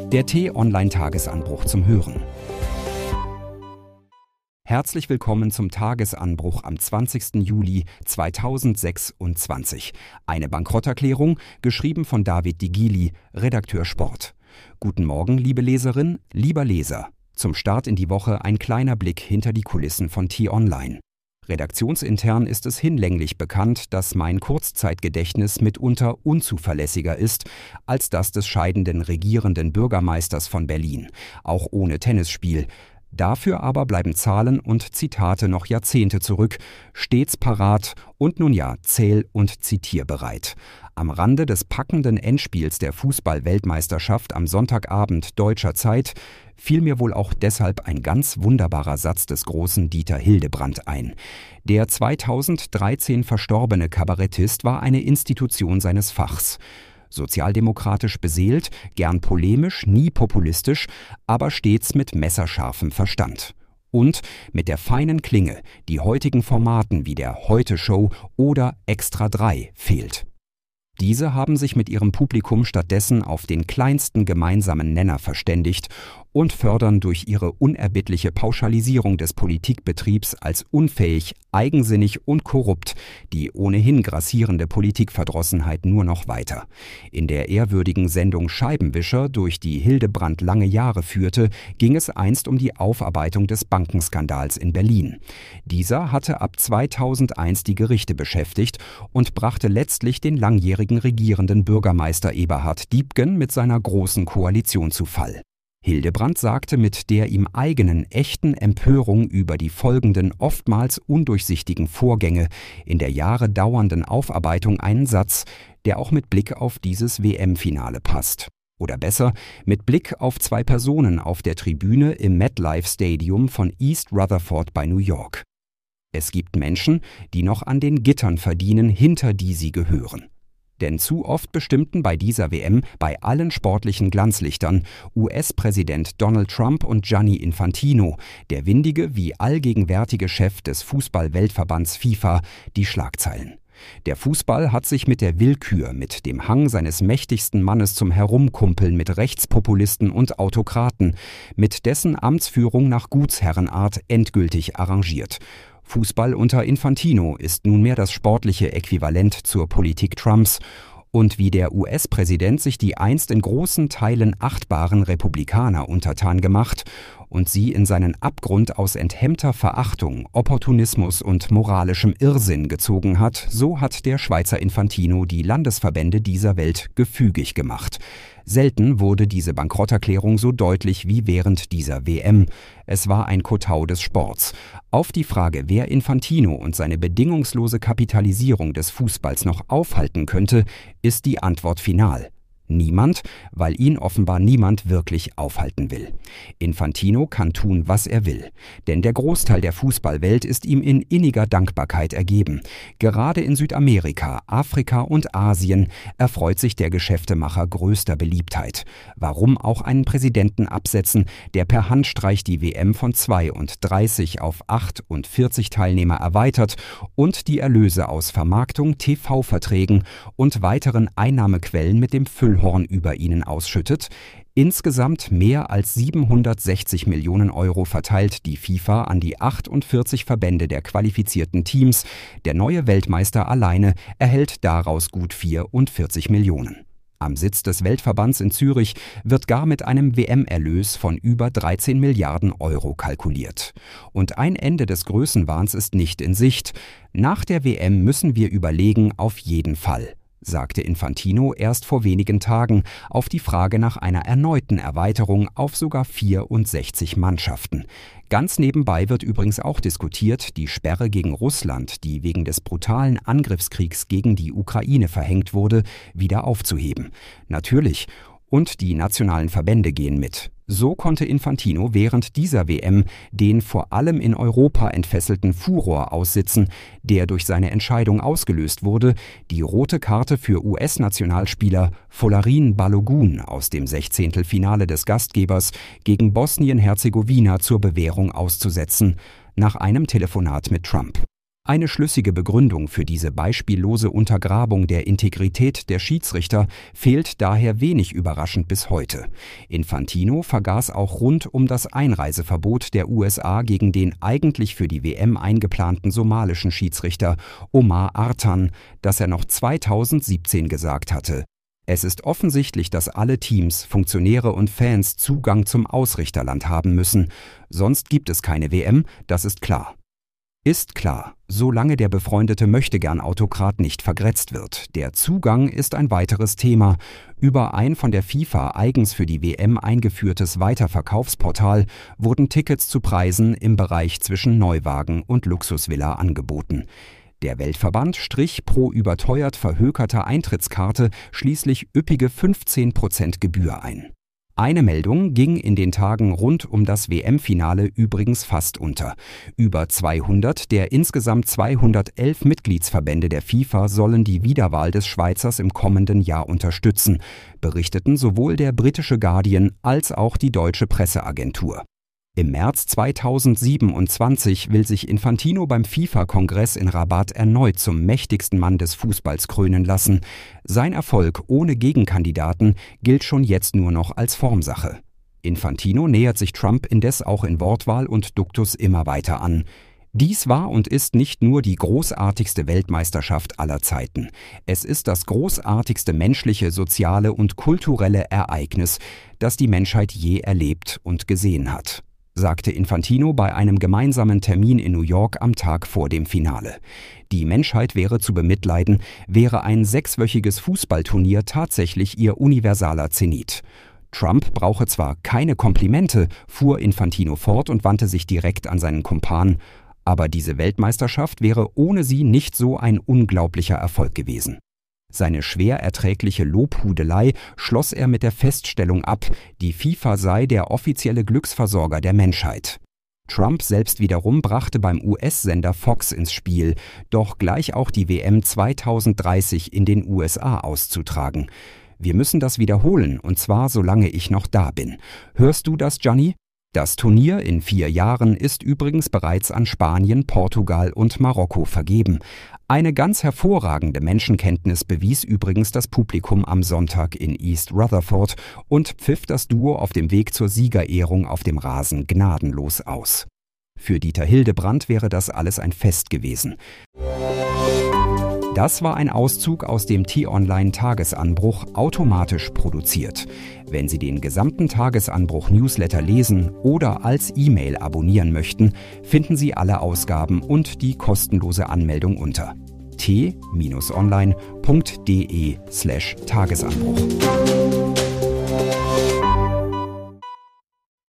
Der T-Online-Tagesanbruch zum Hören. Herzlich willkommen zum Tagesanbruch am 20. Juli 2026. Eine Bankrotterklärung, geschrieben von David Digili, Redakteur Sport. Guten Morgen, liebe Leserin, lieber Leser. Zum Start in die Woche ein kleiner Blick hinter die Kulissen von T-Online. Redaktionsintern ist es hinlänglich bekannt, dass mein Kurzzeitgedächtnis mitunter unzuverlässiger ist als das des scheidenden regierenden Bürgermeisters von Berlin, auch ohne Tennisspiel. Dafür aber bleiben Zahlen und Zitate noch Jahrzehnte zurück, stets parat und nun ja zähl- und zitierbereit. Am Rande des packenden Endspiels der Fußball-Weltmeisterschaft am Sonntagabend deutscher Zeit fiel mir wohl auch deshalb ein ganz wunderbarer Satz des großen Dieter Hildebrandt ein. Der 2013 verstorbene Kabarettist war eine Institution seines Fachs. Sozialdemokratisch beseelt, gern polemisch, nie populistisch, aber stets mit messerscharfem Verstand. Und mit der feinen Klinge, die heutigen Formaten wie der Heute-Show oder Extra 3 fehlt. Diese haben sich mit ihrem Publikum stattdessen auf den kleinsten gemeinsamen Nenner verständigt und fördern durch ihre unerbittliche Pauschalisierung des Politikbetriebs als unfähig, eigensinnig und korrupt die ohnehin grassierende Politikverdrossenheit nur noch weiter. In der ehrwürdigen Sendung Scheibenwischer, durch die Hildebrandt lange Jahre führte, ging es einst um die Aufarbeitung des Bankenskandals in Berlin. Dieser hatte ab 2001 die Gerichte beschäftigt und brachte letztlich den langjährigen regierenden Bürgermeister Eberhard Diepgen mit seiner großen Koalition zu Fall. Hildebrandt sagte mit der ihm eigenen echten Empörung über die folgenden oftmals undurchsichtigen Vorgänge in der Jahre dauernden Aufarbeitung einen Satz, der auch mit Blick auf dieses WM-Finale passt. Oder besser, mit Blick auf zwei Personen auf der Tribüne im MetLife Stadium von East Rutherford bei New York. Es gibt Menschen, die noch an den Gittern verdienen, hinter die sie gehören. Denn zu oft bestimmten bei dieser WM bei allen sportlichen Glanzlichtern US-Präsident Donald Trump und Gianni Infantino, der windige wie allgegenwärtige Chef des Fußball-Weltverbands FIFA, die Schlagzeilen. Der Fußball hat sich mit der Willkür, mit dem Hang seines mächtigsten Mannes zum Herumkumpeln mit Rechtspopulisten und Autokraten, mit dessen Amtsführung nach Gutsherrenart endgültig arrangiert. Fußball unter Infantino ist nunmehr das sportliche Äquivalent zur Politik Trumps. Und wie der US-Präsident sich die einst in großen Teilen achtbaren Republikaner untertan gemacht und sie in seinen Abgrund aus enthemmter Verachtung, Opportunismus und moralischem Irrsinn gezogen hat, so hat der Schweizer Infantino die Landesverbände dieser Welt gefügig gemacht. Selten wurde diese Bankrotterklärung so deutlich wie während dieser WM. Es war ein Kotau des Sports. Auf die Frage, wer Infantino und seine bedingungslose Kapitalisierung des Fußballs noch aufhalten könnte, ist die Antwort final. Niemand, weil ihn offenbar niemand wirklich aufhalten will. Infantino kann tun, was er will. Denn der Großteil der Fußballwelt ist ihm in inniger Dankbarkeit ergeben. Gerade in Südamerika, Afrika und Asien erfreut sich der Geschäftemacher größter Beliebtheit. Warum auch einen Präsidenten absetzen, der per Handstreich die WM von 32 auf 48 Teilnehmer erweitert und die Erlöse aus Vermarktung, TV-Verträgen und weiteren Einnahmequellen mit dem Füllhorn über ihnen ausschüttet. Insgesamt mehr als 760 Millionen Euro verteilt die FIFA an die 48 Verbände der qualifizierten Teams. Der neue Weltmeister alleine erhält daraus gut 44 Millionen. Am Sitz des Weltverbands in Zürich wird gar mit einem WM-Erlös von über 13 Milliarden Euro kalkuliert. Und ein Ende des Größenwahns ist nicht in Sicht. Nach der WM müssen wir überlegen, auf jeden Fall, sagte Infantino erst vor wenigen Tagen auf die Frage nach einer erneuten Erweiterung auf sogar 64 Mannschaften. Ganz nebenbei wird übrigens auch diskutiert, die Sperre gegen Russland, die wegen des brutalen Angriffskriegs gegen die Ukraine verhängt wurde, wieder aufzuheben. Natürlich. Und die nationalen Verbände gehen mit. So konnte Infantino während dieser WM den vor allem in Europa entfesselten Furor aussitzen, der durch seine Entscheidung ausgelöst wurde, die rote Karte für US-Nationalspieler Folarin Balogun aus dem Sechzehntelfinale des Gastgebers gegen Bosnien-Herzegowina zur Bewährung auszusetzen, nach einem Telefonat mit Trump. Eine schlüssige Begründung für diese beispiellose Untergrabung der Integrität der Schiedsrichter fehlt daher wenig überraschend bis heute. Infantino vergaß auch rund um das Einreiseverbot der USA gegen den eigentlich für die WM eingeplanten somalischen Schiedsrichter Omar Artan, das er noch 2017 gesagt hatte. Es ist offensichtlich, dass alle Teams, Funktionäre und Fans Zugang zum Ausrichterland haben müssen. Sonst gibt es keine WM, das ist klar. Ist klar, solange der befreundete Möchtegern-Autokrat nicht vergrätzt wird. Der Zugang ist ein weiteres Thema. Über ein von der FIFA eigens für die WM eingeführtes Weiterverkaufsportal wurden Tickets zu Preisen im Bereich zwischen Neuwagen und Luxusvilla angeboten. Der Weltverband strich pro überteuert verhökerter Eintrittskarte schließlich üppige 15% Gebühr ein. Eine Meldung ging in den Tagen rund um das WM-Finale übrigens fast unter. Über 200 der insgesamt 211 Mitgliedsverbände der FIFA sollen die Wiederwahl des Schweizers im kommenden Jahr unterstützen, berichteten sowohl der britische Guardian als auch die deutsche Presseagentur. Im März 2027 will sich Infantino beim FIFA-Kongress in Rabat erneut zum mächtigsten Mann des Fußballs krönen lassen. Sein Erfolg ohne Gegenkandidaten gilt schon jetzt nur noch als Formsache. Infantino nähert sich Trump indes auch in Wortwahl und Duktus immer weiter an. Dies war und ist nicht nur die großartigste Weltmeisterschaft aller Zeiten. Es ist das großartigste menschliche, soziale und kulturelle Ereignis, das die Menschheit je erlebt und gesehen hat, sagte Infantino bei einem gemeinsamen Termin in New York am Tag vor dem Finale. Die Menschheit wäre zu bemitleiden, wäre ein 6-wöchiges Fußballturnier tatsächlich ihr universaler Zenit. Trump brauche zwar keine Komplimente, fuhr Infantino fort und wandte sich direkt an seinen Kumpan, aber diese Weltmeisterschaft wäre ohne sie nicht so ein unglaublicher Erfolg gewesen. Seine schwer erträgliche Lobhudelei schloss er mit der Feststellung ab, die FIFA sei der offizielle Glücksversorger der Menschheit. Trump selbst wiederum brachte beim US-Sender Fox ins Spiel, doch gleich auch die WM 2030 in den USA auszutragen. Wir müssen das wiederholen, und zwar solange ich noch da bin. Hörst du das, Gianni? Das Turnier in 4 Jahren ist übrigens bereits an Spanien, Portugal und Marokko vergeben. Eine ganz hervorragende Menschenkenntnis bewies übrigens das Publikum am Sonntag in East Rutherford und pfiff das Duo auf dem Weg zur Siegerehrung auf dem Rasen gnadenlos aus. Für Dieter Hildebrandt wäre das alles ein Fest gewesen. Das war ein Auszug aus dem T-Online-Tagesanbruch, automatisch produziert. Wenn Sie den gesamten Tagesanbruch-Newsletter lesen oder als E-Mail abonnieren möchten, finden Sie alle Ausgaben und die kostenlose Anmeldung unter t-online.de/Tagesanbruch.